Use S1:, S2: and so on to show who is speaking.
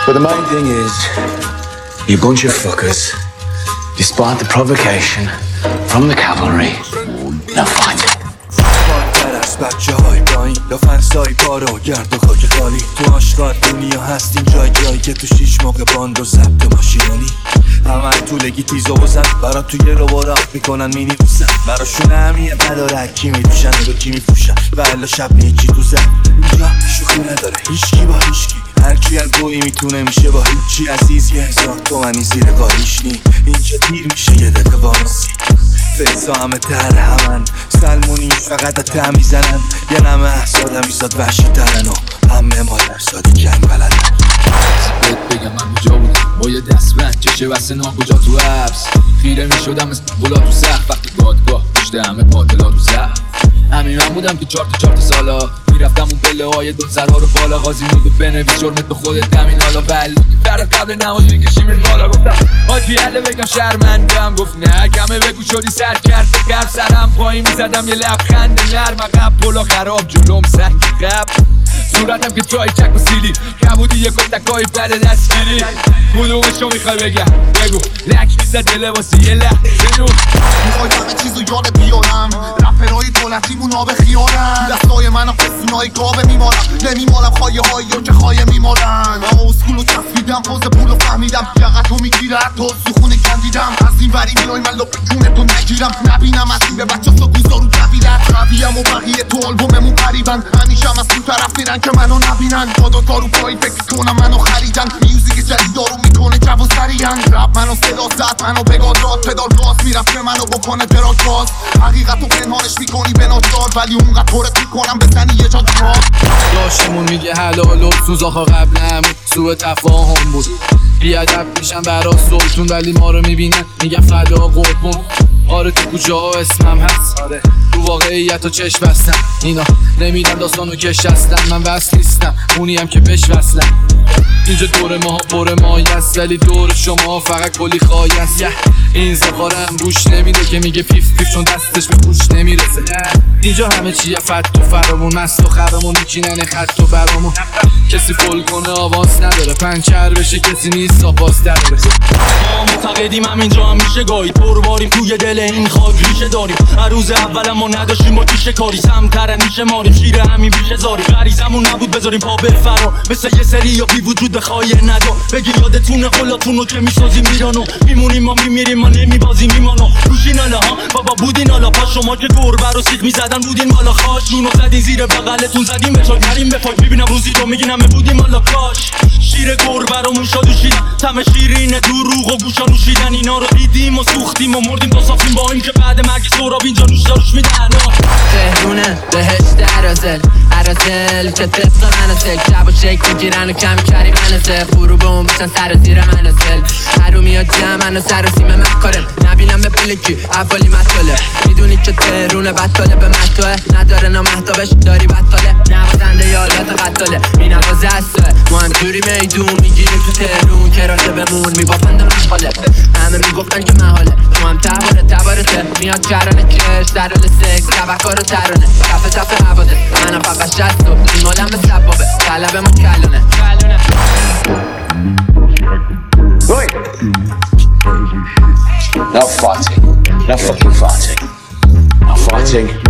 S1: But the main thing is, you bunch of fuckers, despite the provocation from the cavalry, now fight.
S2: بچه های پایین لافن سای پارو گرد و خاک خالی تو آشغال دنیا هستیم جایی که تو 6 موقع باند و ضبط ماشینانی همه طولگی تیز و بزن برا توی رو راه میکنن مینی بوسن براشون همیه نداره کی میدوشن و کی میفوشن و الا شب نیکی تو زن اینجا شوخی نداره هیچکی با هیچکی هرکی از گویی میتونه میشه با هیچی عزیز 1000 تومنی زیر قالیش نی اینجا دیر میشه یه دقیقه وانسی فیضا همه تر همن سلمونی فقط اتم میزنن یه نمه احسادم ایزاد وحشی ترن و همه ما درساد جنگ بلدن
S3: بهت بگم من کجا بودم با یه دستبند چشه بسته ناکجا تو حبس خیره میشدم مثل گلا تو سخت وقتی دادگاه پشت همه قاتلا تو زخم همین من بودم که 4 تا سالا میرفتم اون پله های دو سرها رو بالا قاضی بوده بنویس جرمت به خودت همین حالا بله برای قبل نماز میکشیمت بالا گفتم حاجی عله بگم شرمندم گفت نه کمه بگو شدی سر کرد قبل سرم پایین میزدم یه لبخند نرم عقب پلا خراب جلوم سنگ قبل صورتم که چای چک و سیلی کبودی یه کتکای بد دستگیری کدومشو میخوای بگم بگو لک میزد دل واسه یه لحظه نور
S4: میخوای همه چیزو یاد بیارم رپرهای دولتیمون آب خیارن دستای من فسونای گاوه میمارم نمیمالم خواهی هایی که خواهی میمالن اما اسکولو چسبیدم پوز پولو فهمیدم یقتو میگیره حتی سخونه کندیدم از این وری میای من لپ جونتو نگیرم نبینم از این به بچه سا گوزارو دویلت قویم و بقیه تو آلبوممون قریبن همیشه هم از تو طرف میرن که منو نبینن پاداکارو پایی فکر کنم منو خریدن میوزیک جدید دارو میکنه جو سریعن رپ منو صدا زد منو بگاد داد پدال گاز میرفته منو بکنه دراج باز حقیقتو پنهانش میکنی به ناچار ولی اونقدر پرت میکنم بزنی یه جا جواب
S3: داشتمون میگه حلال و سوز آخا قبلم سوء تفاهم بود بیادب میشن برا سلطون ولی ما رو میبینن میگن فدا قربون آره تو کجا اسمم هست آره تو واقعیت و چشم بستم اینا نمیدن داستانو کش هستم من وصل نیستم اونیم که بهش وصلم اینجا دور ما پر مایی است ولی دور شما فقط کلی خواهی است این زخارم گوش نمیده که میگه پیف پیف چون دستش به گوش نمیرسه اینجا همه چیه فت و فرامون مست و خرمون میچینن خط و برامون کسی فل کنه آواز نداره پنچر بشه کسی نیست آواز در بشه
S5: ما معتقدیم همینجا هم میشه گاهی پرواریم توی دل این خاک ریشه داریم هر روز اول ما نداشتیم با تیشه کاری سمتر نیشه ماریم شیر همین بیشه زاریم غریزمون نبود بذاریم پا به فرا مثل یه سری یا بی وجود بخوای ندا بگی یادتونه قلاتونو که میسازیم میرانو میمونیم ما میمیریم ما نمیبازیم ایمانو روشین حالا ها بابا بودین حالا پا شما که گربه رو سیخ میزدن بودین مالا خاش جونو زدین زیر بغلتون زدیم به چای کریم به پاک میبینم روزی رو میگین همه بودیم مالا کاش شیر گربه رو موشا دوشیدن تم شیرینه دروغ و گوشا نوشیدن اینا رو دیدیم و سوختیم و مردیم تا صافیم با این که بعد مرگ سراب اینجا روش داروش میدن
S6: تهرونه بهشت عرازل که طبق منازل شب و شک میگیرن و کمی کری منازل غروب اون میشن سر زیر منازل حرومی ها جمعن و سر و سیم مکارم نبینم به پلکی اولی مطاله میدونی که تهرونه بطاله به مطاله نداره نامحتابش داری بطاله نوازنده یادات قطاله می نواز هسته ما هم جوری میدون میگیریم تو تهرون کراته بمون میبافند مقاله همه میگفتن که محاله تو هم تبارته میاد کرانه کش در حال سکس تبکار و ترانه تفه حواده منم فقط شست و این مالم به سبابه طلب ما کلونه
S1: Right. No fighting. No fucking fighting. No fighting.